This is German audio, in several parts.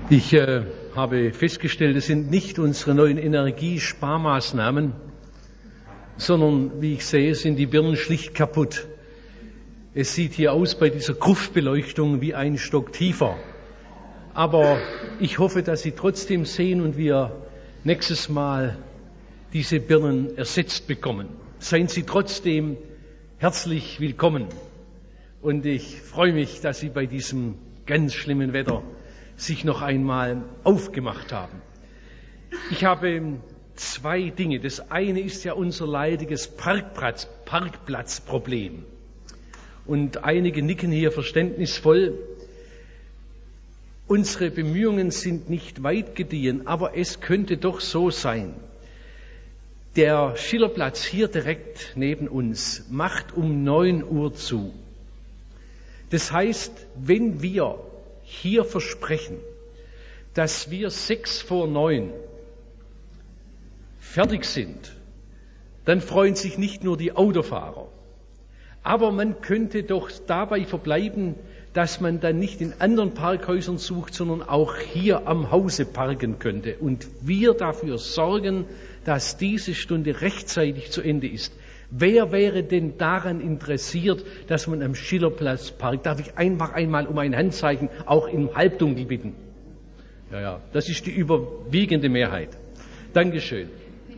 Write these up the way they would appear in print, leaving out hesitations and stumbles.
Ich habe festgestellt, es sind nicht unsere neuen Energiesparmaßnahmen, sondern, wie ich sehe, sind die Birnen schlicht kaputt. Es sieht hier aus bei dieser Gruftbeleuchtung wie ein Stock tiefer. Aber ich hoffe, dass Sie trotzdem sehen und wir nächstes Mal diese Birnen ersetzt bekommen. Seien Sie trotzdem herzlich willkommen. Und ich freue mich, dass Sie bei diesem ganz schlimmen Wetter sich noch einmal aufgemacht haben. Ich habe zwei Dinge. Das eine ist ja unser leidiges Parkplatzproblem. Und einige nicken hier verständnisvoll. Unsere Bemühungen sind nicht weit gediehen, aber es könnte doch so sein. Der Schillerplatz hier direkt neben uns macht um 9 Uhr zu. Das heißt, wenn wir hier versprechen, dass wir 8:45 fertig sind, dann freuen sich nicht nur die Autofahrer. Aber man könnte doch dabei verbleiben, dass man dann nicht in anderen Parkhäusern sucht, sondern auch hier am Hause parken könnte. Und wir dafür sorgen, dass diese Stunde rechtzeitig zu Ende ist. Wer wäre denn daran interessiert, dass man am Schillerplatz parkt? Darf ich einfach einmal um ein Handzeichen auch im Halbdunkel bitten? Ja, das ist die überwiegende Mehrheit. Dankeschön.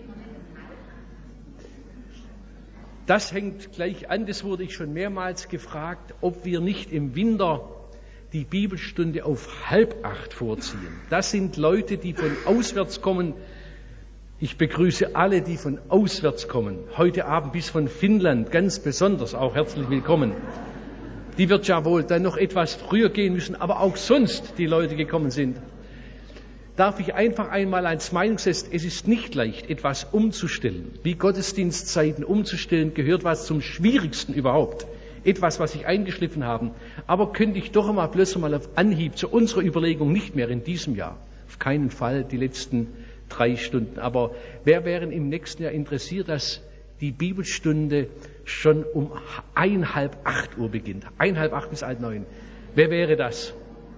Das hängt gleich an, das wurde ich schon mehrmals gefragt, ob wir nicht im Winter die Bibelstunde auf 7:30 vorziehen. Das sind Leute, die von auswärts kommen. Ich begrüße alle, die von auswärts kommen. Heute Abend bis von Finnland, ganz besonders auch herzlich willkommen. Die wird ja wohl dann noch etwas früher gehen müssen, aber auch sonst die Leute gekommen sind. Darf ich einfach einmal als Meinungstest, es ist nicht leicht, etwas umzustellen. Wie Gottesdienstzeiten umzustellen, gehört was zum Schwierigsten überhaupt. Etwas, was sich eingeschliffen haben. Aber könnte ich doch plötzlich mal auf Anhieb zu unserer Überlegung nicht mehr in diesem Jahr. Auf keinen Fall die letzten 3 Stunden. Aber wer wäre im nächsten Jahr interessiert, dass die Bibelstunde schon um 7:30 Uhr beginnt? 7:30 bis 8:30. Wer wäre das?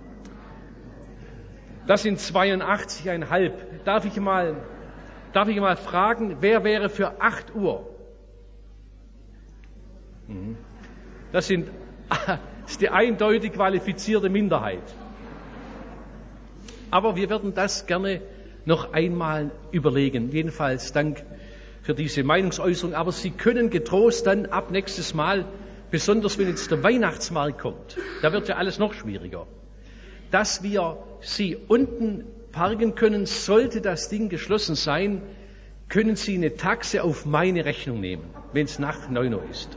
Das sind 82,5. Darf ich mal fragen, wer wäre für 8 Uhr? Das ist die eindeutig qualifizierte Minderheit. Aber wir werden das gerne noch einmal überlegen. Jedenfalls Dank für diese Meinungsäußerung. Aber Sie können getrost dann ab nächstes Mal, besonders wenn jetzt der Weihnachtsmarkt kommt, da wird ja alles noch schwieriger, dass wir Sie unten parken können. Sollte das Ding geschlossen sein, können Sie eine Taxe auf meine Rechnung nehmen, wenn es nach 9 Uhr ist.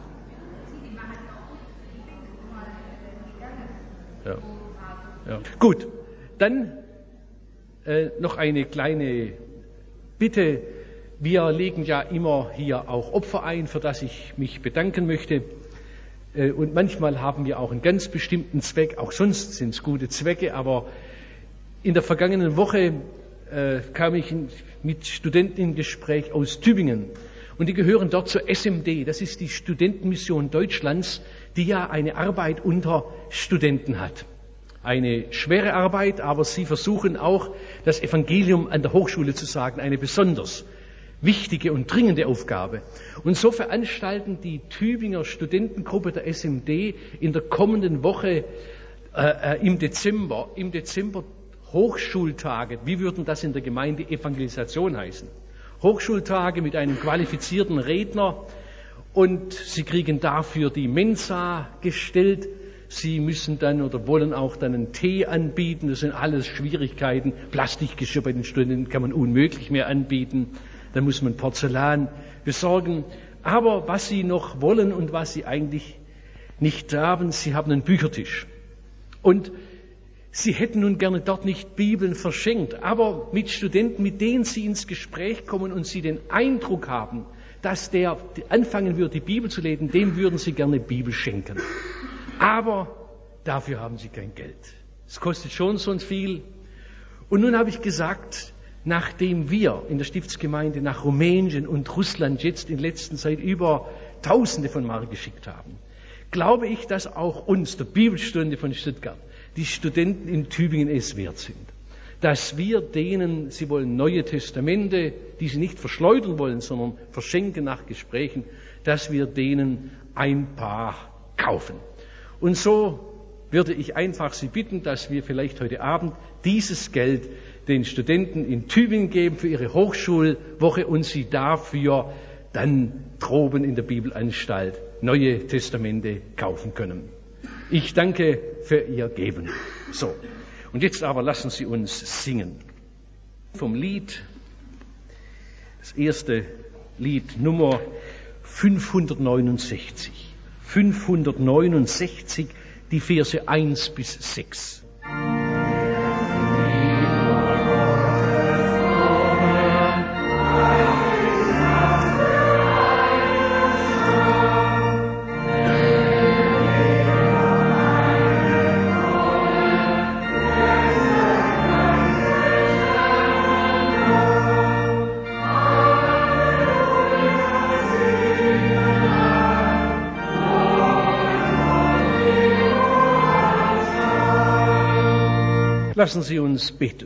Ja. Gut, dann noch eine kleine Bitte. Wir legen ja immer hier auch Opfer ein, für das ich mich bedanken möchte. Und manchmal haben wir auch einen ganz bestimmten Zweck. Auch sonst sind es gute Zwecke. Aber in der vergangenen Woche kam ich mit Studenten in Gespräch aus Tübingen. Und die gehören dort zur SMD. Das ist die Studentenmission Deutschlands, die ja eine Arbeit unter Studenten hat. Eine schwere Arbeit, aber sie versuchen auch, das Evangelium an der Hochschule zu sagen, eine besonders wichtige und dringende Aufgabe. Und so veranstalten die Tübinger Studentengruppe der SMD in der kommenden Woche im Dezember Hochschultage. Wie würden das in der Gemeinde Evangelisation heißen? Hochschultage mit einem qualifizierten Redner, und sie kriegen dafür die Mensa gestellt. Sie müssen dann oder wollen auch dann einen Tee anbieten. Das sind alles Schwierigkeiten. Plastikgeschirr bei den Studenten kann man unmöglich mehr anbieten. Dann muss man Porzellan besorgen. Aber was sie noch wollen und was sie eigentlich nicht haben, sie haben einen Büchertisch. Und sie hätten nun gerne dort nicht Bibeln verschenkt, aber mit Studenten, mit denen sie ins Gespräch kommen und sie den Eindruck haben, dass der anfangen würde, die Bibel zu lesen, dem würden sie gerne Bibel schenken. Aber dafür haben sie kein Geld. Es kostet schon so viel. Und nun habe ich gesagt, nachdem wir in der Stiftsgemeinde nach Rumänien und Russland jetzt in letzter Zeit über Tausende von Mark geschickt haben, glaube ich, dass auch uns, der Bibelstunde von Stuttgart, die Studenten in Tübingen es wert sind. dass wir denen, sie wollen Neue Testamente, die sie nicht verschleudern wollen, sondern verschenken nach Gesprächen, dass wir denen ein paar kaufen. Und so würde ich einfach Sie bitten, dass wir vielleicht heute Abend dieses Geld den Studenten in Tübingen geben für ihre Hochschulwoche und sie dafür dann droben in der Bibelanstalt Neue Testamente kaufen können. Ich danke für Ihr Geben. So, und jetzt aber lassen Sie uns singen. Vom Lied, das erste Lied Nummer 569. 569, die Verse 1 bis 6. Lassen Sie uns beten.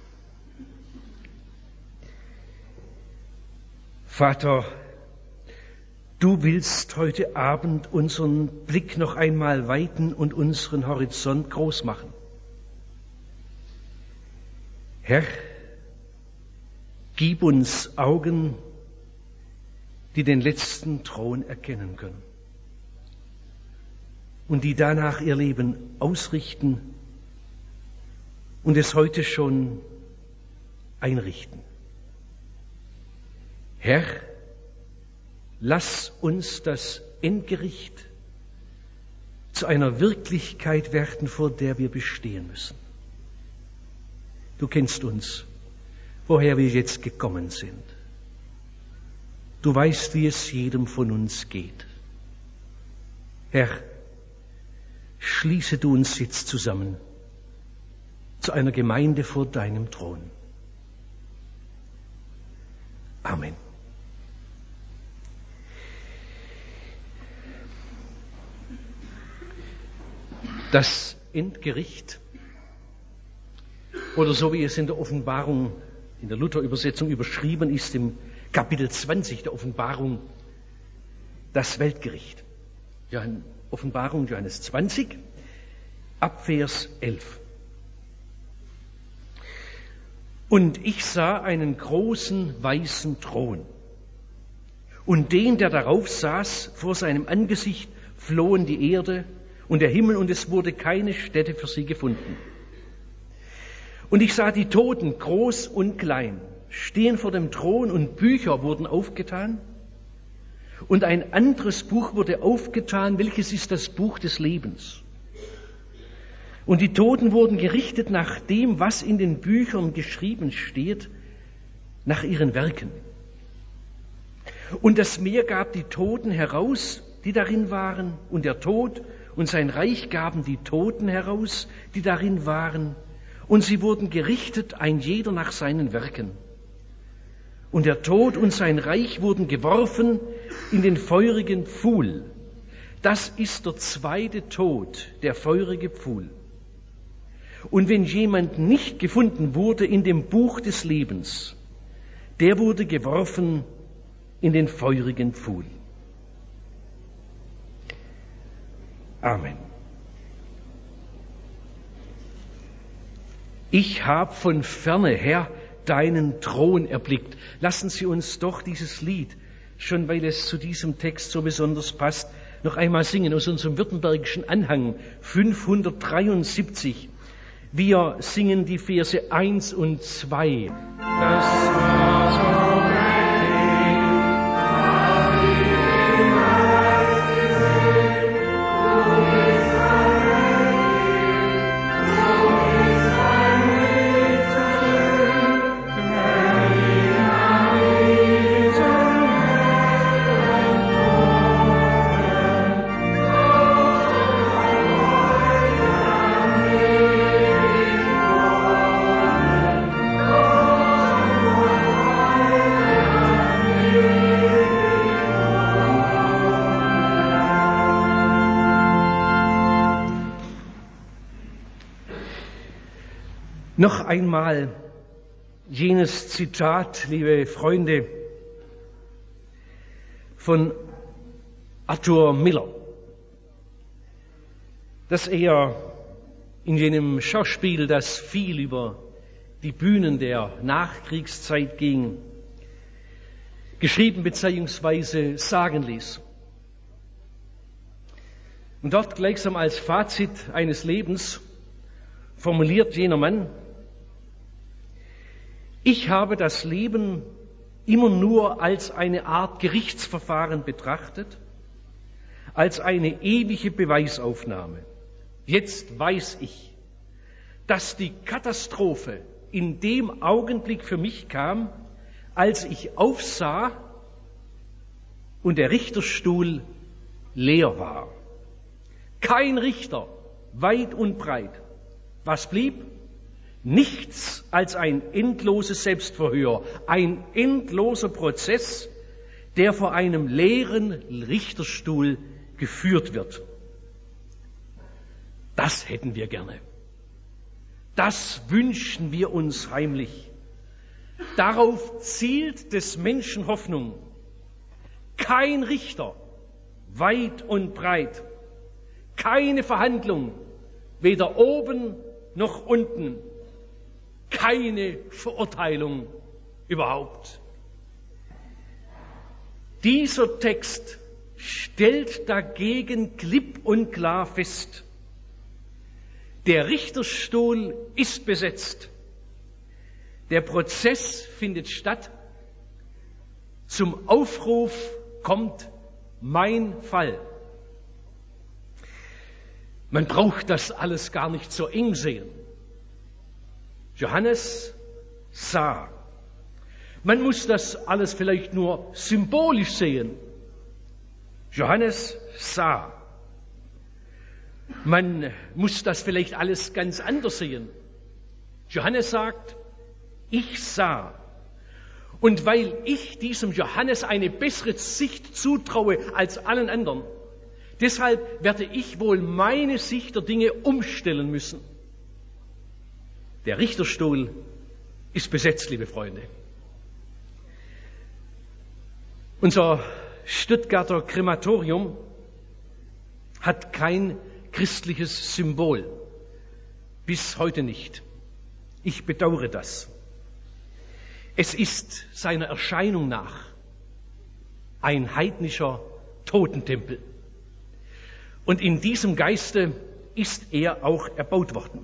Vater, du willst heute Abend unseren Blick noch einmal weiten und unseren Horizont groß machen. Herr, gib uns Augen, die den letzten Thron erkennen können und die danach ihr Leben ausrichten und es heute schon einrichten. Herr, lass uns das Endgericht zu einer Wirklichkeit werden, vor der wir bestehen müssen. Du kennst uns, woher wir jetzt gekommen sind. Du weißt, wie es jedem von uns geht. Herr, schließe du uns jetzt zusammen zu einer Gemeinde vor deinem Thron. Amen. Das Endgericht, oder so wie es in der Offenbarung, in der Luther-Übersetzung überschrieben ist, im Kapitel 20 der Offenbarung, das Weltgericht. Offenbarung Johannes 20, ab Vers 11. Und ich sah einen großen weißen Thron. Und den, der darauf saß, vor seinem Angesicht flohen die Erde und der Himmel, und es wurde keine Stätte für sie gefunden. Und ich sah die Toten, groß und klein, stehen vor dem Thron, und Bücher wurden aufgetan. Und ein anderes Buch wurde aufgetan, welches ist das Buch des Lebens. Und die Toten wurden gerichtet nach dem, was in den Büchern geschrieben steht, nach ihren Werken. Und das Meer gab die Toten heraus, die darin waren, und der Tod und sein Reich gaben die Toten heraus, die darin waren, und sie wurden gerichtet, ein jeder nach seinen Werken. Und der Tod und sein Reich wurden geworfen in den feurigen Pfuhl. Das ist der zweite Tod, der feurige Pfuhl. Und wenn jemand nicht gefunden wurde in dem Buch des Lebens, der wurde geworfen in den feurigen Pfuhl. Amen. Ich hab von ferne her deinen Thron erblickt. Lassen Sie uns doch dieses Lied, schon weil es zu diesem Text so besonders passt, noch einmal singen aus unserem württembergischen Anhang 573. Wir singen die Verse 1 und 2. Das war so Noch einmal jenes Zitat, liebe Freunde, von Arthur Miller, das er in jenem Schauspiel, das viel über die Bühnen der Nachkriegszeit ging, geschrieben bzw. sagen ließ. Und dort gleichsam als Fazit eines Lebens formuliert jener Mann: Ich habe das Leben immer nur als eine Art Gerichtsverfahren betrachtet, als eine ewige Beweisaufnahme. Jetzt weiß ich, dass die Katastrophe in dem Augenblick für mich kam, als ich aufsah und der Richterstuhl leer war. Kein Richter, weit und breit. Was blieb? Nichts als ein endloses Selbstverhör, ein endloser Prozess, der vor einem leeren Richterstuhl geführt wird. Das hätten wir gerne. Das wünschen wir uns heimlich. Darauf zielt des Menschen Hoffnung. Kein Richter, weit und breit. Keine Verhandlung, weder oben noch unten. Keine Verurteilung überhaupt. Dieser Text stellt dagegen klipp und klar fest: Der Richterstuhl ist besetzt. Der Prozess findet statt. Zum Aufruf kommt mein Fall. Man braucht das alles gar nicht so eng sehen. Johannes sah. Man muss das alles vielleicht nur symbolisch sehen. Johannes sah. Man muss das vielleicht alles ganz anders sehen. Johannes sagt, ich sah. Und weil ich diesem Johannes eine bessere Sicht zutraue als allen anderen, deshalb werde ich wohl meine Sicht der Dinge umstellen müssen. Der Richterstuhl ist besetzt, liebe Freunde. Unser Stuttgarter Krematorium hat kein christliches Symbol. Bis heute nicht. Ich bedauere das. Es ist seiner Erscheinung nach ein heidnischer Totentempel. Und in diesem Geiste ist er auch erbaut worden.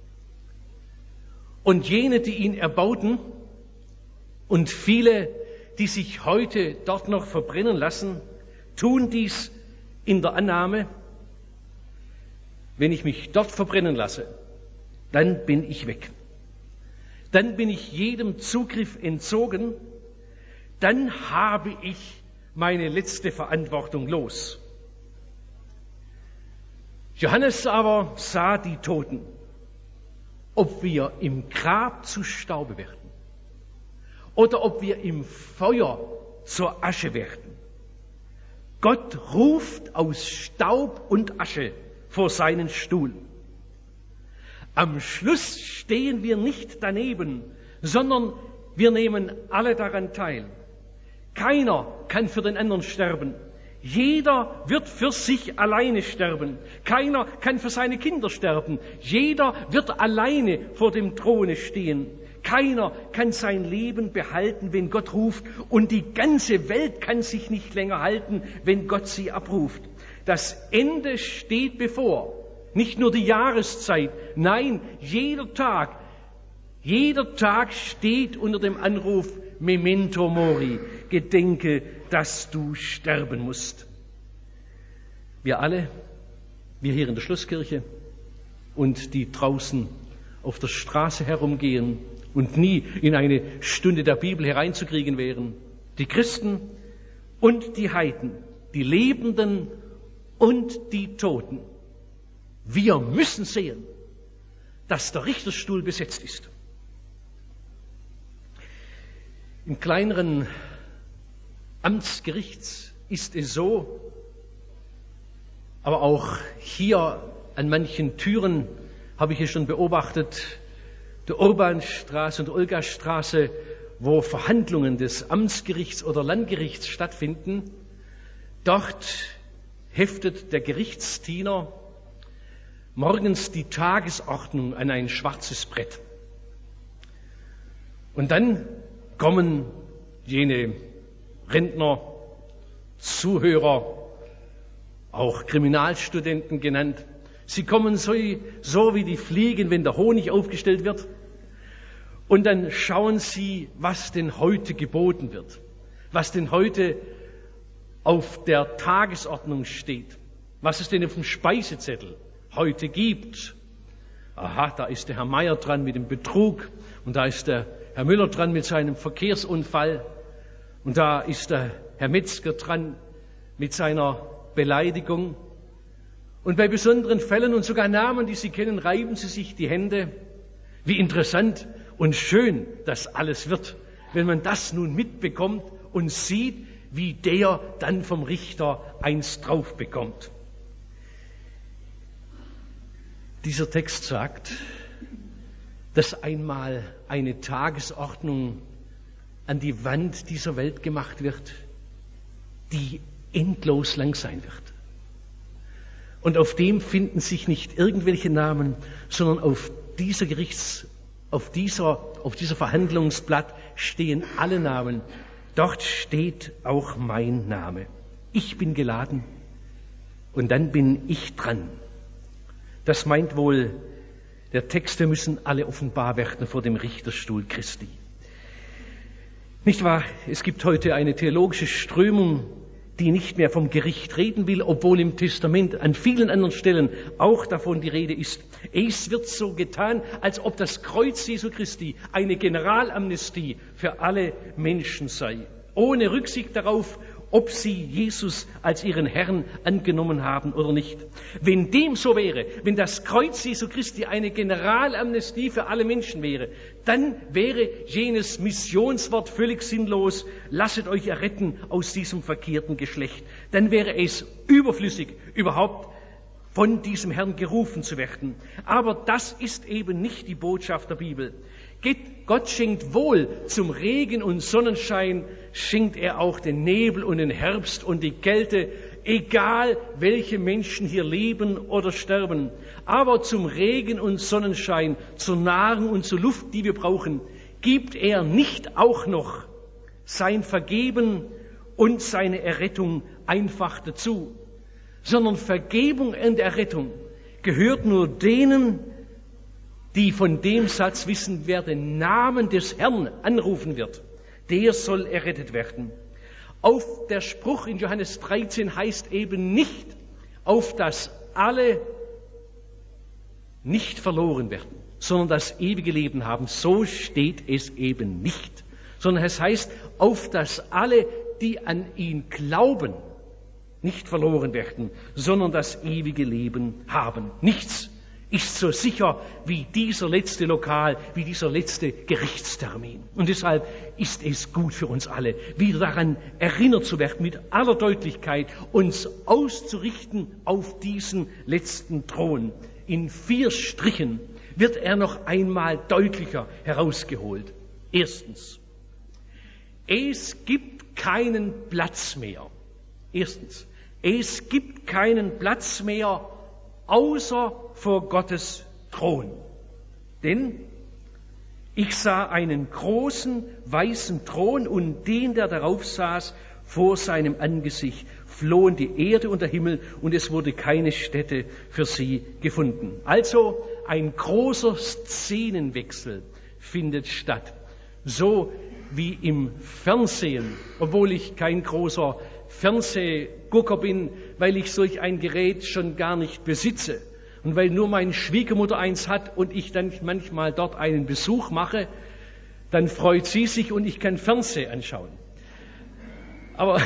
Und jene, die ihn erbauten, und viele, die sich heute dort noch verbrennen lassen, tun dies in der Annahme, wenn ich mich dort verbrennen lasse, dann bin ich weg. Dann bin ich jedem Zugriff entzogen, dann habe ich meine letzte Verantwortung los. Johannes aber sah die Toten, ob wir im Grab zu Staube werden oder ob wir im Feuer zur Asche werden. Gott ruft aus Staub und Asche vor seinen Stuhl. Am Schluss stehen wir nicht daneben, sondern wir nehmen alle daran teil. Keiner kann für den anderen sterben. Jeder wird für sich alleine sterben. Keiner kann für seine Kinder sterben. Jeder wird alleine vor dem Throne stehen. Keiner kann sein Leben behalten, wenn Gott ruft. Und die ganze Welt kann sich nicht länger halten, wenn Gott sie abruft. Das Ende steht bevor. Nicht nur die Jahreszeit. Nein, jeder Tag steht unter dem Anruf Memento Mori. Gedenke, dass du sterben musst. Wir alle, wir hier in der Schlosskirche und die draußen auf der Straße herumgehen und nie in eine Stunde der Bibel hereinzukriegen wären, die Christen und die Heiden, die Lebenden und die Toten. Wir müssen sehen, dass der Richterstuhl besetzt ist. Im kleineren Amtsgerichts ist es so, aber auch hier an manchen Türen habe ich es schon beobachtet, der Urbanstraße und der Olgastraße, wo Verhandlungen des Amtsgerichts oder Landgerichts stattfinden. Dort heftet der Gerichtsdiener morgens die Tagesordnung an ein schwarzes Brett. Und dann kommen jene Rentner, Zuhörer, auch Kriminalstudenten genannt. Sie kommen so wie die Fliegen, wenn der Honig aufgestellt wird. Und dann schauen sie, was denn heute geboten wird, was denn heute auf der Tagesordnung steht, was es denn auf dem Speisezettel heute gibt. Aha, da ist der Herr Meier dran mit dem Betrug und da ist der Herr Müller dran mit seinem Verkehrsunfall und da ist der Herr Metzger dran mit seiner Beleidigung. Und bei besonderen Fällen und sogar Namen, die Sie kennen, reiben Sie sich die Hände. Wie interessant und schön das alles wird, wenn man das nun mitbekommt und sieht, wie der dann vom Richter eins drauf bekommt. Dieser Text sagt, dass einmal eine Tagesordnung an die Wand dieser Welt gemacht wird, die endlos lang sein wird. Und auf dem finden sich nicht irgendwelche Namen, sondern auf dieser Verhandlungsblatt stehen alle Namen. Dort steht auch mein Name. Ich bin geladen und dann bin ich dran. Das meint wohl der Text, wir müssen alle offenbar werden vor dem Richterstuhl Christi. Nicht wahr? Es gibt heute eine theologische Strömung, die nicht mehr vom Gericht reden will, obwohl im Testament an vielen anderen Stellen auch davon die Rede ist. Es wird so getan, als ob das Kreuz Jesu Christi eine Generalamnestie für alle Menschen sei, ohne Rücksicht darauf, ob sie Jesus als ihren Herrn angenommen haben oder nicht. Wenn dem so wäre, wenn das Kreuz Jesu Christi eine Generalamnestie für alle Menschen wäre, dann wäre jenes Missionswort völlig sinnlos, lasset euch erretten aus diesem verkehrten Geschlecht. Dann wäre es überflüssig, überhaupt von diesem Herrn gerufen zu werden. Aber das ist eben nicht die Botschaft der Bibel. Gott schenkt wohl zum Regen und Sonnenschein, schenkt er auch den Nebel und den Herbst und die Kälte, egal welche Menschen hier leben oder sterben. Aber zum Regen und Sonnenschein, zur Nahrung und zur Luft, die wir brauchen, gibt er nicht auch noch sein Vergeben und seine Errettung einfach dazu, sondern Vergebung und Errettung gehört nur denen, die von dem Satz wissen, wer den Namen des Herrn anrufen wird, der soll errettet werden. Auf der Spruch in Johannes 13 heißt eben nicht, auf dass alle nicht verloren werden, sondern das ewige Leben haben. So steht es eben nicht, sondern es heißt, auf dass alle, die an ihn glauben, nicht verloren werden, sondern das ewige Leben haben. Nichts ist so sicher wie dieser letzte Lokal, wie dieser letzte Gerichtstermin. Und deshalb ist es gut für uns alle, wieder daran erinnert zu werden, mit aller Deutlichkeit uns auszurichten auf diesen letzten Thron. In 4 Strichen wird er noch einmal deutlicher herausgeholt. Erstens, es gibt keinen Platz mehr. Erstens, es gibt keinen Platz mehr außer vor Gottes Thron. Denn ich sah einen großen weißen Thron und den, der darauf saß, vor seinem Angesicht flohen die Erde und der Himmel und es wurde keine Stätte für sie gefunden. Also ein großer Szenenwechsel findet statt. So wie im Fernsehen, obwohl ich kein großer Fernsehgucker bin, weil ich solch ein Gerät schon gar nicht besitze und weil nur meine Schwiegermutter eins hat und ich dann manchmal dort einen Besuch mache, dann freut sie sich und ich kann Fernsehen anschauen. Aber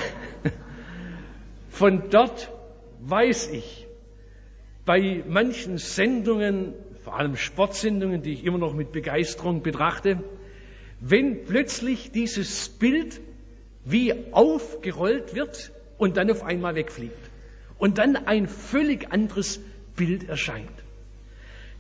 von dort weiß ich, bei manchen Sendungen, vor allem Sportsendungen, die ich immer noch mit Begeisterung betrachte, wenn plötzlich dieses Bild wie aufgerollt wird und dann auf einmal wegfliegt und dann ein völlig anderes Bild erscheint,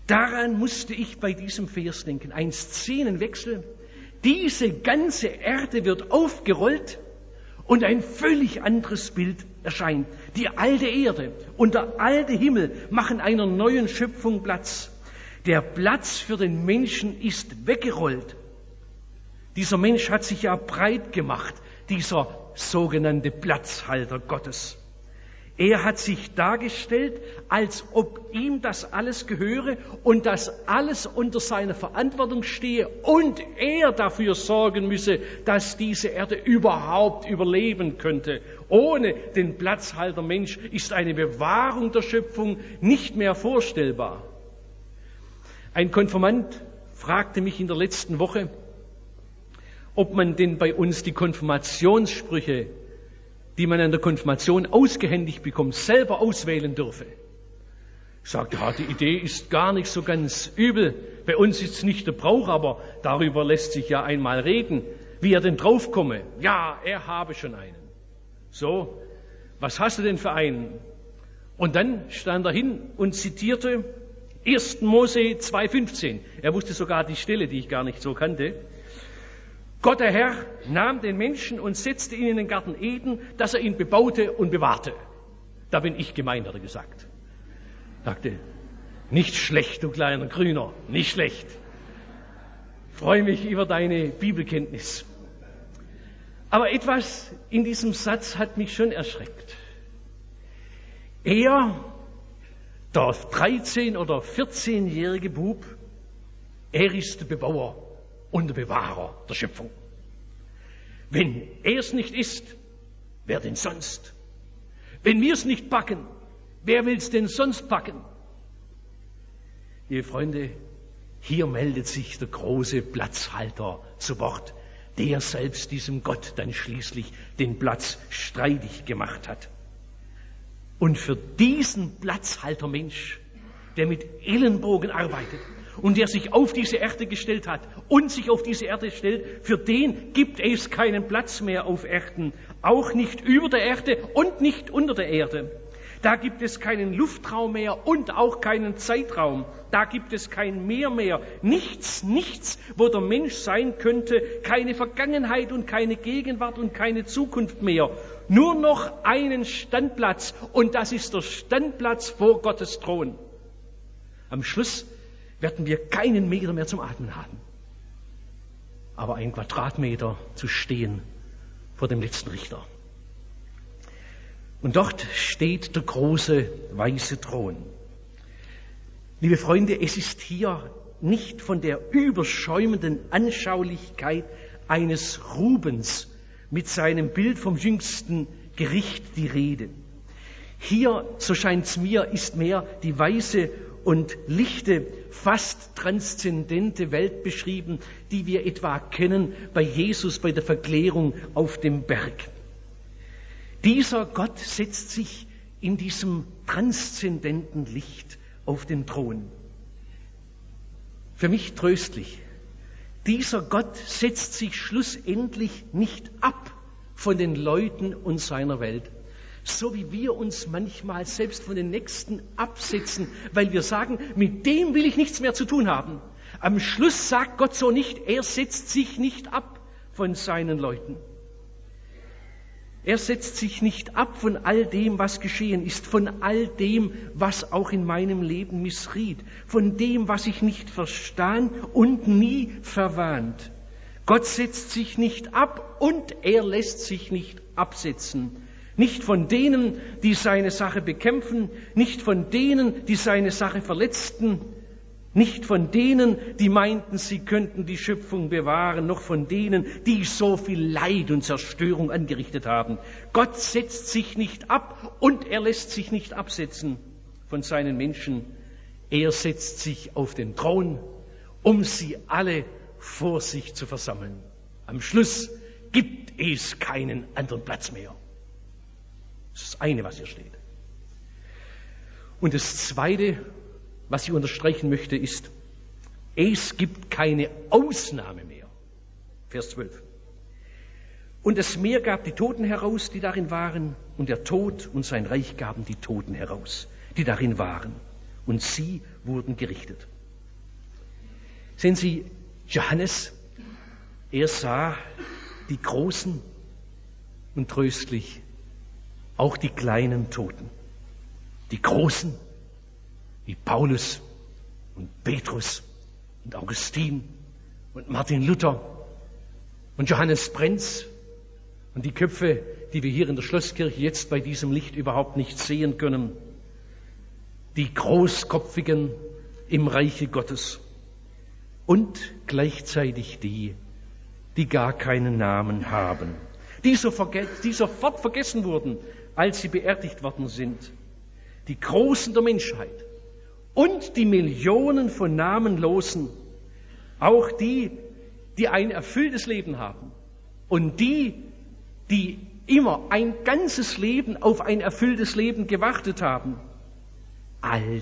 Daran musste ich bei diesem Vers denken. Ein Szenenwechsel. Diese ganze Erde wird aufgerollt und ein völlig anderes Bild erscheint. Die alte Erde und der alte Himmel machen einer neuen Schöpfung Platz. Der Platz für den Menschen ist weggerollt. Dieser Mensch hat sich ja breit gemacht, dieser sogenannte Platzhalter Gottes. Er hat sich dargestellt, als ob ihm das alles gehöre und dass alles unter seiner Verantwortung stehe und er dafür sorgen müsse, dass diese Erde überhaupt überleben könnte. Ohne den Platzhalter Mensch ist eine Bewahrung der Schöpfung nicht mehr vorstellbar. Ein Konfirmand fragte mich in der letzten Woche, ob man denn bei uns die Konfirmationssprüche, die man an der Konfirmation ausgehändigt bekommt, selber auswählen dürfe. Ich sagte, ja, die Idee ist gar nicht so ganz übel. Bei uns ist es nicht der Brauch, aber darüber lässt sich ja einmal reden, wie er denn draufkomme. Ja, er habe schon einen. So, was hast du denn für einen? Und dann stand er hin und zitierte 1. Mose 2,15. Er wusste sogar die Stelle, die ich gar nicht so kannte. Gott, der Herr, nahm den Menschen und setzte ihn in den Garten Eden, dass er ihn bebaute und bewahrte. Da bin ich gemeint, hat er gesagt. Sagte, nicht schlecht, du kleiner Grüner, nicht schlecht. Freue mich über deine Bibelkenntnis. Aber etwas in diesem Satz hat mich schon erschreckt. Er, der 13- oder 14-jährige Bub, er ist der Bebauer und der Bewahrer der Schöpfung. Wenn er es nicht ist, wer denn sonst? Wenn wir es nicht packen, wer will es denn sonst packen? Liebe Freunde, hier meldet sich der große Platzhalter zu Wort, der selbst diesem Gott dann schließlich den Platz streitig gemacht hat. Und für diesen Platzhalter Mensch, der mit Ellenbogen arbeitet und der sich auf diese Erde gestellt hat und sich auf diese Erde stellt, für den gibt es keinen Platz mehr auf Erden, auch nicht über der Erde und nicht unter der Erde. Da gibt es keinen Luftraum mehr und auch keinen Zeitraum. Da gibt es kein Meer mehr. Nichts, wo der Mensch sein könnte. Keine Vergangenheit und keine Gegenwart und keine Zukunft mehr. Nur noch einen Standplatz und das ist der Standplatz vor Gottes Thron. Am Schluss werden wir keinen Meter mehr zum Atmen haben, aber einen Quadratmeter zu stehen vor dem letzten Richter. Und dort steht der große weiße Thron. Liebe Freunde, es ist hier nicht von der überschäumenden Anschaulichkeit eines Rubens mit seinem Bild vom jüngsten Gericht die Rede. Hier, so scheint's mir, ist mehr die weiße und lichte, fast transzendente Welt beschrieben, die wir etwa kennen bei Jesus bei der Verklärung auf dem Berg. Dieser Gott setzt sich in diesem transzendenten Licht auf den Thron. Für mich tröstlich. Dieser Gott setzt sich schlussendlich nicht ab von den Leuten und seiner Welt, so wie wir uns manchmal selbst von den Nächsten absetzen, weil wir sagen, mit dem will ich nichts mehr zu tun haben. Am Schluss sagt Gott so nicht, er setzt sich nicht ab von seinen Leuten. Er setzt sich nicht ab von all dem, was geschehen ist, von all dem, was auch in meinem Leben missriet, von dem, was ich nicht verstand und nie verwahnt. Gott setzt sich nicht ab und er lässt sich nicht absetzen. Nicht von denen, die seine Sache bekämpfen, nicht von denen, die seine Sache verletzten, nicht von denen, die meinten, sie könnten die Schöpfung bewahren, noch von denen, die so viel Leid und Zerstörung angerichtet haben. Gott setzt sich nicht ab und er lässt sich nicht absetzen von seinen Menschen. Er setzt sich auf den Thron, um sie alle vor sich zu versammeln. Am Schluss gibt es keinen anderen Platz mehr. Das ist das eine, was hier steht. Und das zweite, was ich unterstreichen möchte, ist, es gibt keine Ausnahme mehr. Vers 12. Und das Meer gab die Toten heraus, die darin waren, und der Tod und sein Reich gaben die Toten heraus, die darin waren. Und sie wurden gerichtet. Sehen Sie, Johannes, er sah die Großen und tröstlich auch die kleinen Toten. Die Großen wie Paulus und Petrus und Augustin und Martin Luther und Johannes Brenz und die Köpfe, die wir hier in der Schlosskirche jetzt bei diesem Licht überhaupt nicht sehen können. Die Großkopfigen im Reiche Gottes und gleichzeitig die, die gar keinen Namen haben, die sofort vergessen wurden, als sie beerdigt worden sind. Die Großen der Menschheit und die Millionen von Namenlosen, auch die, die ein erfülltes Leben haben und die, die immer ein ganzes Leben auf ein erfülltes Leben gewartet haben. All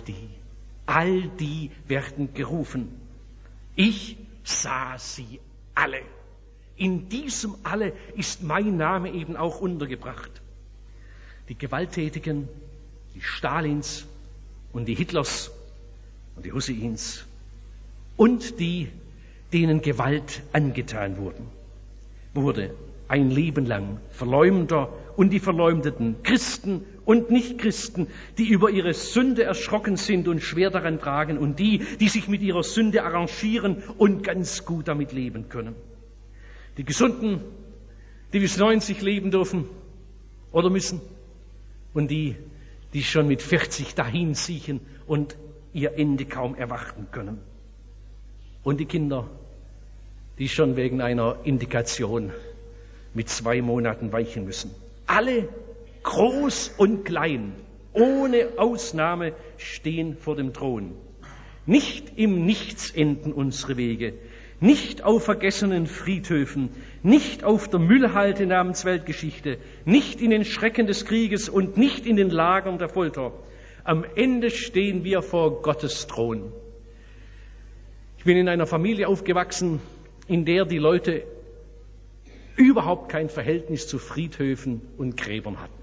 die werden gerufen. Ich sah sie alle. In diesem alle ist mein Name eben auch untergebracht. Die Gewalttätigen, die Stalins und die Hitlers und die Husseins und die, denen Gewalt angetan wurde ein Leben lang, Verleumder und die Verleumdeten, Christen und Nichtchristen, die über ihre Sünde erschrocken sind und schwer daran tragen und die, die sich mit ihrer Sünde arrangieren und ganz gut damit leben können. Die Gesunden, die bis 90 leben dürfen oder müssen und die, die schon mit 40 dahin siechen und ihr Ende kaum erwarten können. Und die Kinder, die schon wegen einer Indikation mit 2 Monaten weichen müssen. Alle, groß und klein, ohne Ausnahme, stehen vor dem Thron. Nicht im Nichts enden unsere Wege, nicht auf vergessenen Friedhöfen, nicht auf der Müllhalde namens Weltgeschichte, nicht in den Schrecken des Krieges und nicht in den Lagern der Folter. Am Ende stehen wir vor Gottes Thron. Ich bin in einer Familie aufgewachsen, in der die Leute überhaupt kein Verhältnis zu Friedhöfen und Gräbern hatten.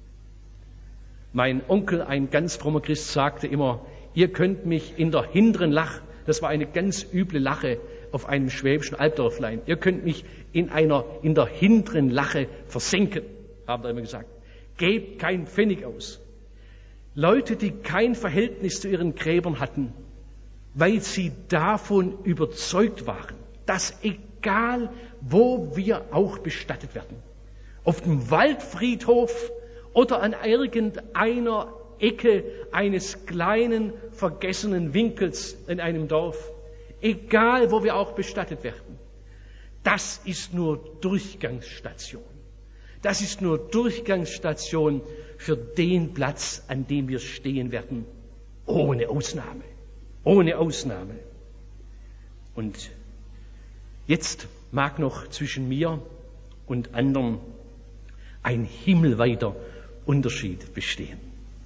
Mein Onkel, ein ganz frommer Christ, sagte immer, ihr könnt mich in der hinteren Lache, das war eine ganz üble Lache auf einem schwäbischen Albdorflein, ihr könnt mich in der hinteren Lache versenken, haben er immer gesagt. Gebt kein Pfennig aus. Leute, die kein Verhältnis zu ihren Gräbern hatten, weil sie davon überzeugt waren, dass egal wo wir auch bestattet werden, auf dem Waldfriedhof oder an irgendeiner Ecke eines kleinen, vergessenen Winkels in einem Dorf, egal wo wir auch bestattet werden, das ist nur Durchgangsstation. Das ist nur Durchgangsstation für den Platz, an dem wir stehen werden, ohne Ausnahme. Ohne Ausnahme. Und jetzt mag noch zwischen mir und anderen ein himmelweiter Unterschied bestehen.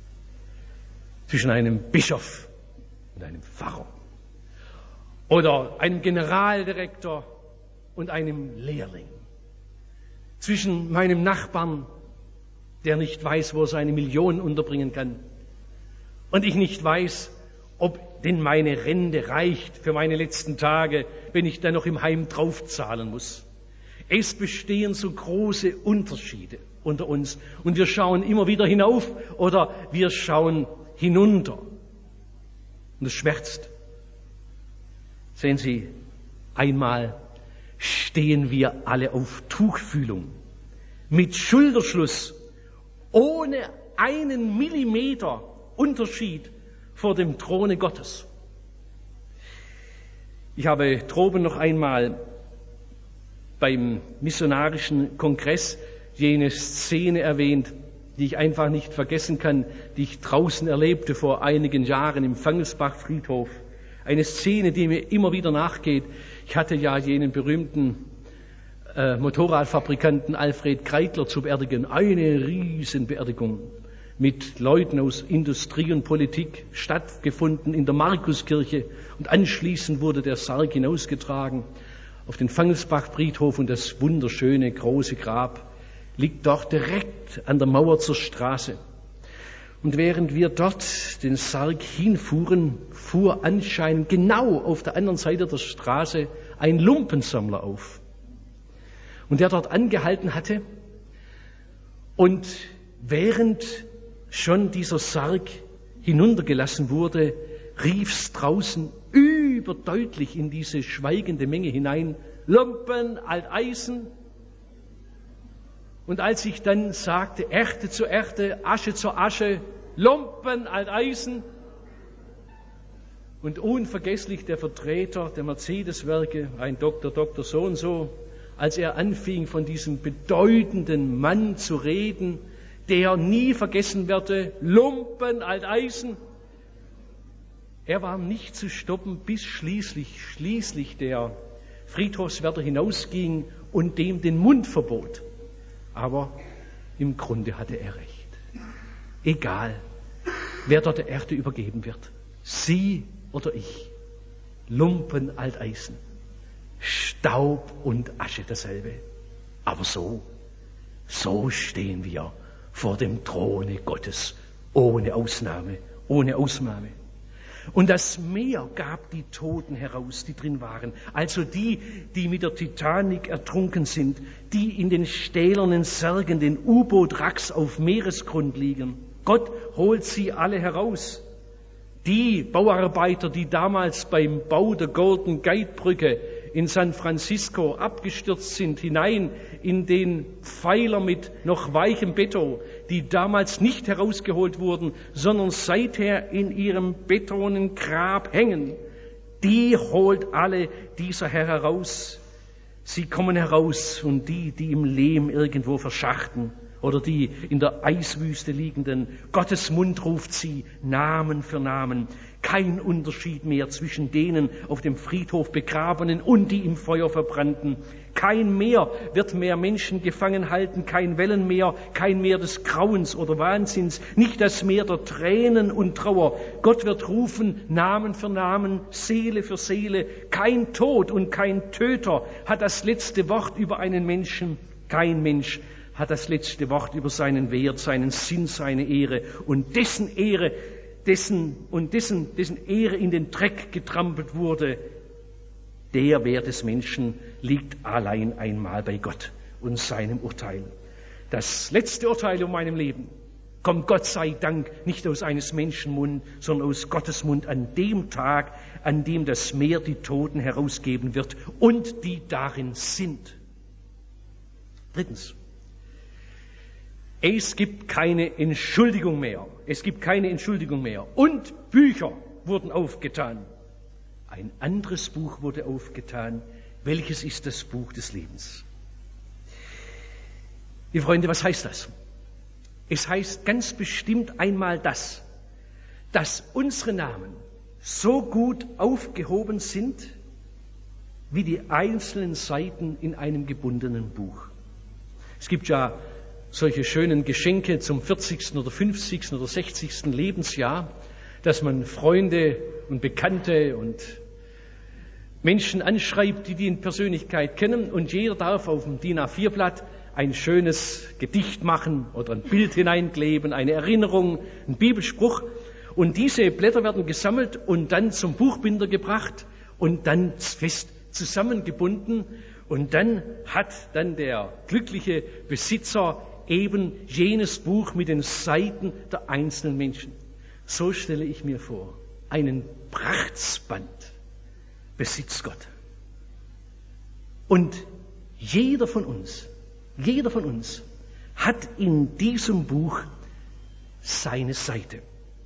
Zwischen einem Bischof und einem Pfarrer. Oder einem Generaldirektor und einem Lehrling. Zwischen meinem Nachbarn, der nicht weiß, wo er seine Millionen unterbringen kann. Und ich nicht weiß, ob denn meine Rente reicht für meine letzten Tage, wenn ich dann noch im Heim draufzahlen muss. Es bestehen so große Unterschiede unter uns und wir schauen immer wieder hinauf oder wir schauen hinunter. Und es schmerzt. Sehen Sie, einmal stehen wir alle auf Tuchfühlung, mit Schulterschluss, ohne einen Millimeter Unterschied vor dem Throne Gottes. Ich habe droben noch einmal beim missionarischen Kongress jene Szene erwähnt, die ich einfach nicht vergessen kann, die ich draußen erlebte vor einigen Jahren im Fangelsbach-Friedhof. Eine Szene, die mir immer wieder nachgeht. Ich hatte ja jenen berühmten Motorradfabrikanten Alfred Kreitler zu beerdigen. Eine Riesenbeerdigung mit Leuten aus Industrie und Politik stattgefunden in der Markuskirche. Und anschließend wurde der Sarg hinausgetragen auf den Fangelsbach-Friedhof und das wunderschöne große Grab liegt dort direkt an der Mauer zur Straße. Und während wir dort den Sarg hinfuhren, fuhr anscheinend genau auf der anderen Seite der Straße ein Lumpensammler auf. Und der dort angehalten hatte. Und während schon dieser Sarg hinuntergelassen wurde, rief's draußen überdeutlich in diese schweigende Menge hinein: Lumpen, Alteisen. Und als ich dann sagte, Erde zu Erde, Asche zu Asche, Lumpen, Alteisen, und unvergesslich der Vertreter der Mercedes-Werke, ein Dr. so und so, als er anfing, von diesem bedeutenden Mann zu reden, der nie vergessen werde, Lumpen, Alteisen. Er war nicht zu stoppen, bis schließlich der Friedhofswärter hinausging und dem den Mund verbot. Aber im Grunde hatte er recht. Egal, wer dort der Erde übergeben wird, Sie oder ich, Lumpen, Alteisen, Staub und Asche dasselbe. Aber so stehen wir vor dem Throne Gottes, ohne Ausnahme. Und das Meer gab die Toten heraus, die drin waren. Also die mit der Titanic ertrunken sind, die in den stählernen Särgen, den U-Boot-Wracks auf Meeresgrund liegen. Gott holt sie alle heraus. Die Bauarbeiter, die damals beim Bau der Golden Gate Brücke in San Francisco abgestürzt sind, hinein in den Pfeiler mit noch weichem Beton, die damals nicht herausgeholt wurden, sondern seither in ihrem betonen Grab hängen, die holt alle dieser Herr heraus. Sie kommen heraus, und die im Lehm irgendwo verschachten oder die in der Eiswüste liegenden, Gottes Mund ruft sie Namen für Namen. Kein Unterschied mehr zwischen denen auf dem Friedhof begrabenen und die im Feuer verbrannten. Kein Meer wird mehr Menschen gefangen halten, kein Wellenmeer, kein Meer des Grauens oder Wahnsinns, nicht das Meer der Tränen und Trauer. Gott wird rufen, Namen für Namen, Seele für Seele. Kein Tod und kein Töter hat das letzte Wort über einen Menschen. Kein Mensch hat das letzte Wort über seinen Wert, seinen Sinn, seine Ehre und dessen Ehre in den Dreck getrampelt wurde. Der Wert des Menschen liegt allein einmal bei Gott und seinem Urteil. Das letzte Urteil um meinem Leben kommt Gott sei Dank nicht aus eines Menschenmund, sondern aus Gottes Mund an dem Tag, an dem das Meer die Toten herausgeben wird und die darin sind. Drittens. Es gibt keine Entschuldigung mehr. Und Bücher wurden aufgetan. Ein anderes Buch wurde aufgetan. Welches ist das Buch des Lebens? Liebe Freunde, was heißt das? Es heißt ganz bestimmt einmal das, dass unsere Namen so gut aufgehoben sind, wie die einzelnen Seiten in einem gebundenen Buch. Es gibt ja solche schönen Geschenke zum 40. oder 50. oder 60. Lebensjahr, dass man Freunde und Bekannte und Menschen anschreibt, die in Persönlichkeit kennen, und jeder darf auf dem DIN A4-Blatt ein schönes Gedicht machen oder ein Bild hineinkleben, eine Erinnerung, ein Bibelspruch. Und diese Blätter werden gesammelt und dann zum Buchbinder gebracht und dann fest zusammengebunden. Und dann hat dann der glückliche Besitzer eben jenes Buch mit den Seiten der einzelnen Menschen. So stelle ich mir vor, einen Prachtsband besitzt Gott. Und jeder von uns hat in diesem Buch seine Seite.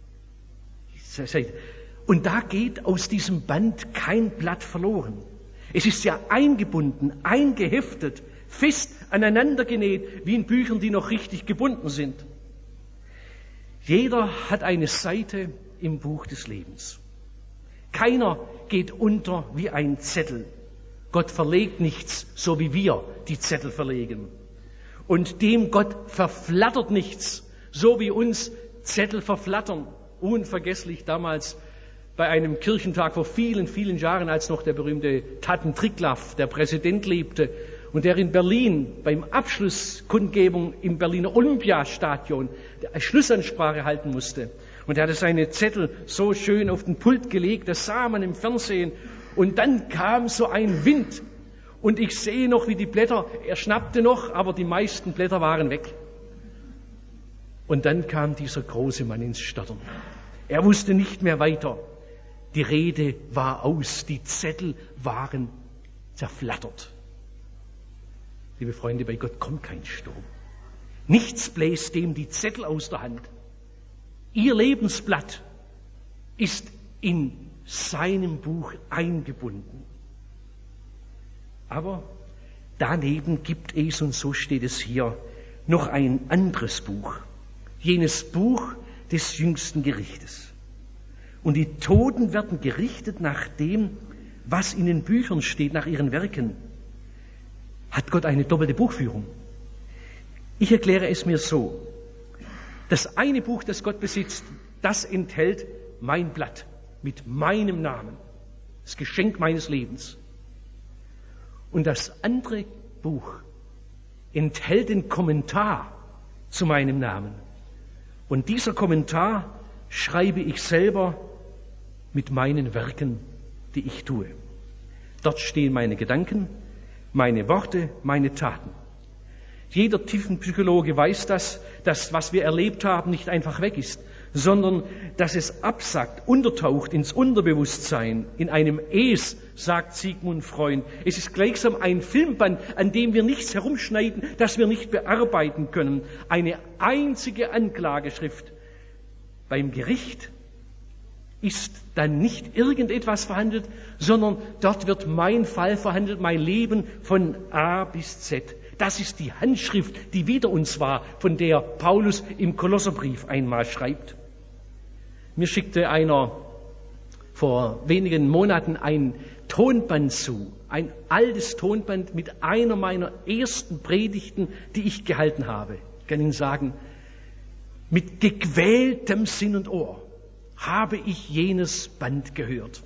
Und da geht aus diesem Band kein Blatt verloren. Es ist ja eingebunden, eingeheftet, fest aneinander genäht, wie in Büchern, die noch richtig gebunden sind. Jeder hat eine Seite im Buch des Lebens. Keiner geht unter wie ein Zettel. Gott verlegt nichts, so wie wir die Zettel verlegen. Und dem Gott verflattert nichts, so wie uns Zettel verflattern. Unvergesslich damals bei einem Kirchentag vor vielen, vielen Jahren, als noch der berühmte Taten Triglav, der Präsident, lebte. und der in Berlin beim Abschlusskundgebung im Berliner Olympiastadion eine Schlussansprache halten musste. Und er hatte seine Zettel so schön auf den Pult gelegt, das sah man im Fernsehen. Und dann kam so ein Wind. Und ich sehe noch, wie die Blätter, er schnappte noch, aber die meisten Blätter waren weg. Und dann kam dieser große Mann ins Stottern. Er wusste nicht mehr weiter. Die Rede war aus, die Zettel waren zerflattert. Liebe Freunde, bei Gott kommt kein Sturm. Nichts bläst dem die Zettel aus der Hand. Ihr Lebensblatt ist in seinem Buch eingebunden. Aber daneben gibt es, und so steht es hier, noch ein anderes Buch. Jenes Buch des jüngsten Gerichtes. Und die Toten werden gerichtet nach dem, was in den Büchern steht, nach ihren Werken. Hat Gott eine doppelte Buchführung? Ich erkläre es mir so. Das eine Buch, das Gott besitzt, das enthält mein Blatt mit meinem Namen, das Geschenk meines Lebens. Und das andere Buch enthält den Kommentar zu meinem Namen. Und dieser Kommentar schreibe ich selber mit meinen Werken, die ich tue. Dort stehen meine Gedanken, meine Worte, meine Taten. Jeder Tiefenpsychologe weiß dass was wir erlebt haben, nicht einfach weg ist, sondern dass es absackt, untertaucht ins Unterbewusstsein, in einem Es, sagt Sigmund Freud. Es ist gleichsam ein Filmband, an dem wir nichts herumschneiden, das wir nicht bearbeiten können. Eine einzige Anklageschrift. Beim Gericht ist dann nicht irgendetwas verhandelt, sondern dort wird mein Fall verhandelt, mein Leben von A bis Z. Das ist die Handschrift, die wider uns war, von der Paulus im Kolosserbrief einmal schreibt. Mir schickte einer vor wenigen Monaten ein Tonband zu, ein altes Tonband mit einer meiner ersten Predigten, die ich gehalten habe. Ich kann Ihnen sagen, mit gequältem Sinn und Ohr habe ich jenes Band gehört.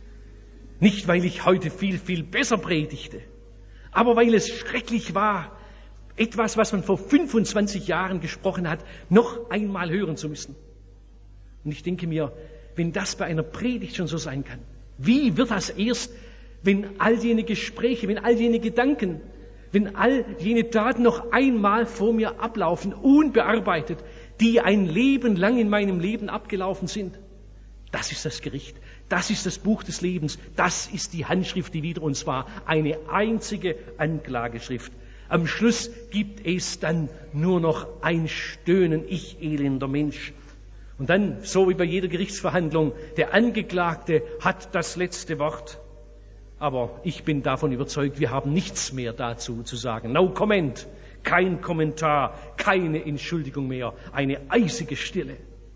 Nicht, weil ich heute viel, viel besser predigte, aber weil es schrecklich war, etwas, was man vor 25 Jahren gesprochen hat, noch einmal hören zu müssen. Und ich denke mir, wenn das bei einer Predigt schon so sein kann, wie wird das erst, wenn all jene Gespräche, wenn all jene Gedanken, wenn all jene Taten noch einmal vor mir ablaufen, unbearbeitet, die ein Leben lang in meinem Leben abgelaufen sind. Das ist das Gericht. Das ist das Buch des Lebens. Das ist die Handschrift, die wider uns war. Eine einzige Anklageschrift. Am Schluss gibt es dann nur noch ein Stöhnen, ich elender Mensch. Und dann, so wie bei jeder Gerichtsverhandlung, der Angeklagte hat das letzte Wort. Aber ich bin davon überzeugt, wir haben nichts mehr dazu zu sagen. No comment. Kein Kommentar, keine Entschuldigung mehr, eine eisige Stille.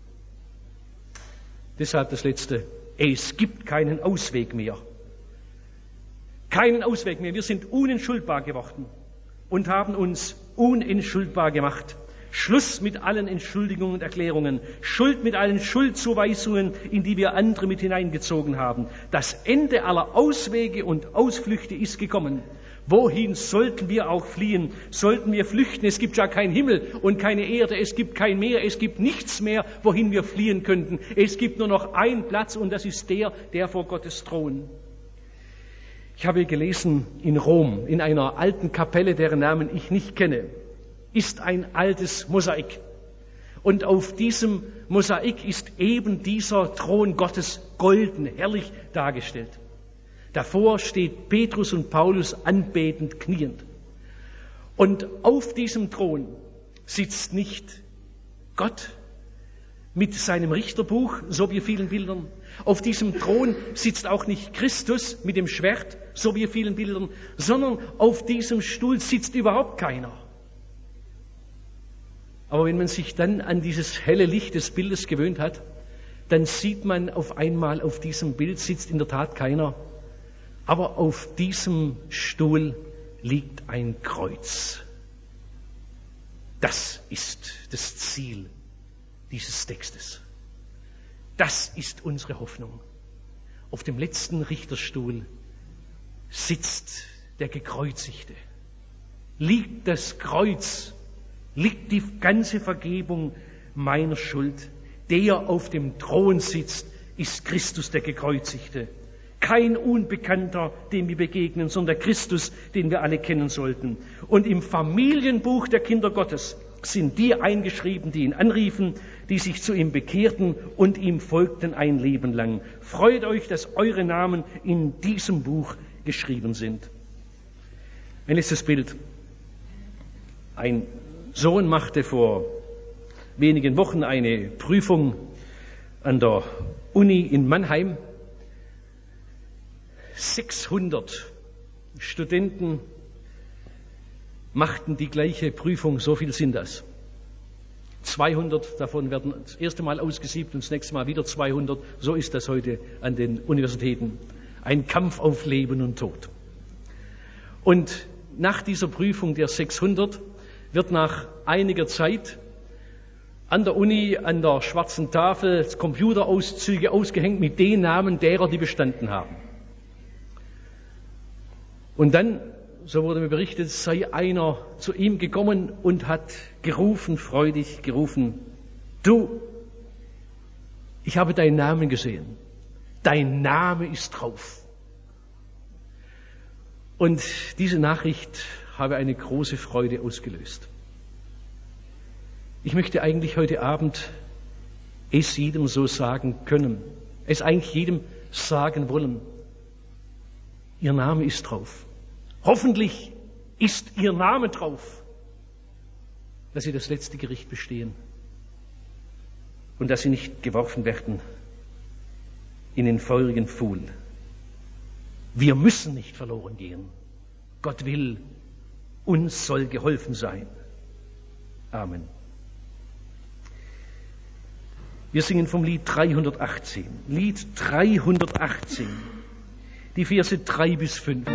Deshalb das Letzte. Es gibt keinen Ausweg mehr. Keinen Ausweg mehr. Wir sind unentschuldbar geworden und haben uns unentschuldbar gemacht. Schluss mit allen Entschuldigungen und Erklärungen. Schuld mit allen Schuldzuweisungen, in die wir andere mit hineingezogen haben. Das Ende aller Auswege und Ausflüchte ist gekommen. Wohin sollten wir auch fliehen? Sollten wir flüchten? Es gibt ja keinen Himmel und keine Erde. Es gibt kein Meer. Es gibt nichts mehr, wohin wir fliehen könnten. Es gibt nur noch einen Platz und das ist der vor Gottes Thron. Ich habe gelesen, in Rom, in einer alten Kapelle, deren Namen ich nicht kenne, ist ein altes Mosaik. Und auf diesem Mosaik ist eben dieser Thron Gottes golden, herrlich dargestellt. Davor steht Petrus und Paulus anbetend, kniend. Und auf diesem Thron sitzt nicht Gott mit seinem Richterbuch, so wie vielen Bildern. Auf diesem Thron sitzt auch nicht Christus mit dem Schwert, so wie vielen Bildern, sondern auf diesem Stuhl sitzt überhaupt keiner. Aber wenn man sich dann an dieses helle Licht des Bildes gewöhnt hat, dann sieht man auf einmal, auf diesem Bild sitzt in der Tat keiner. Aber auf diesem Stuhl liegt ein Kreuz. Das ist das Ziel dieses Textes. Das ist unsere Hoffnung. Auf dem letzten Richterstuhl sitzt der Gekreuzigte. liegt das Kreuz, liegt die ganze Vergebung meiner Schuld. Der auf dem Thron sitzt, ist Christus der Gekreuzigte. Kein Unbekannter, dem wir begegnen, sondern der Christus, den wir alle kennen sollten. Und im Familienbuch der Kinder Gottes sind die eingeschrieben, die ihn anriefen, die sich zu ihm bekehrten und ihm folgten ein Leben lang. Freut euch, dass eure Namen in diesem Buch geschrieben sind. Ein letztes Bild. Ein Sohn machte vor wenigen Wochen eine Prüfung an der Uni in Mannheim. 600 Studenten machten die gleiche Prüfung, so viel sind das. 200 davon werden das erste Mal ausgesiebt und das nächste Mal wieder 200. So ist das heute an den Universitäten. Ein Kampf auf Leben und Tod. Und nach dieser Prüfung der 600 wird nach einiger Zeit an der Uni, an der schwarzen Tafel, Computerauszüge ausgehängt mit den Namen derer, die bestanden haben. Und dann, so wurde mir berichtet, sei einer zu ihm gekommen und hat gerufen, freudig gerufen: Du, ich habe deinen Namen gesehen. Dein Name ist drauf. Und diese Nachricht habe eine große Freude ausgelöst. Ich möchte eigentlich heute Abend es jedem so sagen können, es eigentlich jedem sagen wollen. Ihr Name ist drauf. Hoffentlich ist Ihr Name drauf, dass Sie das letzte Gericht bestehen und dass Sie nicht geworfen werden in den feurigen Pfuhl. Wir müssen nicht verloren gehen. Gott will, uns soll geholfen sein. Amen. Wir singen vom Lied 318. Lied 318. Die Verse 3 bis 5.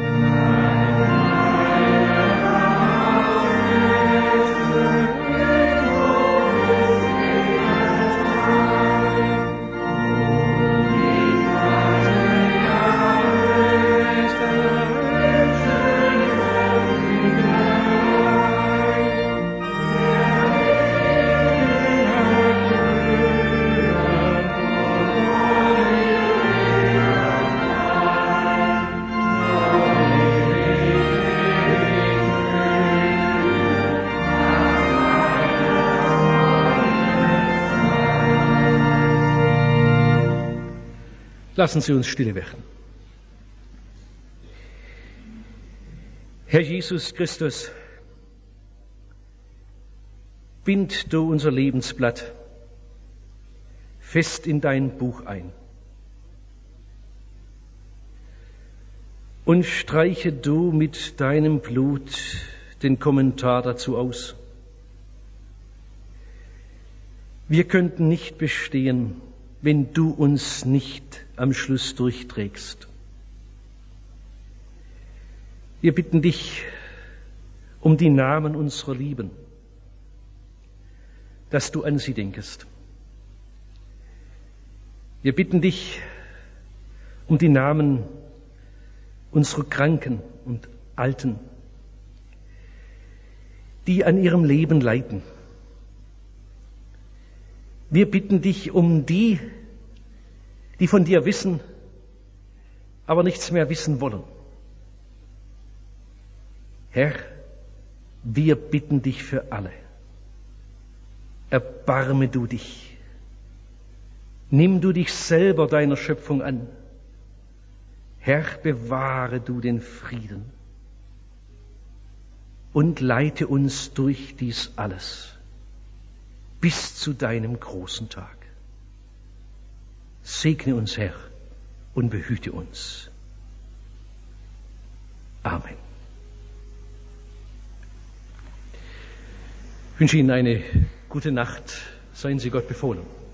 Lassen Sie uns stille werden. Herr Jesus Christus, bind du unser Lebensblatt fest in dein Buch ein und streiche du mit deinem Blut den Kommentar dazu aus. Wir könnten nicht bestehen, wenn du uns nicht am Schluss durchträgst. Wir bitten dich um die Namen unserer Lieben, dass du an sie denkest. Wir bitten dich um die Namen unserer Kranken und Alten, die an ihrem Leben leiden. Wir bitten dich um die, die von dir wissen, aber nichts mehr wissen wollen. Herr, wir bitten dich für alle. Erbarme du dich. Nimm du dich selber deiner Schöpfung an. Herr, bewahre du den Frieden und leite uns durch dies alles bis zu deinem großen Tag. Segne uns, Herr, und behüte uns. Amen. Ich wünsche Ihnen eine gute Nacht. Seien Sie Gott befohlen.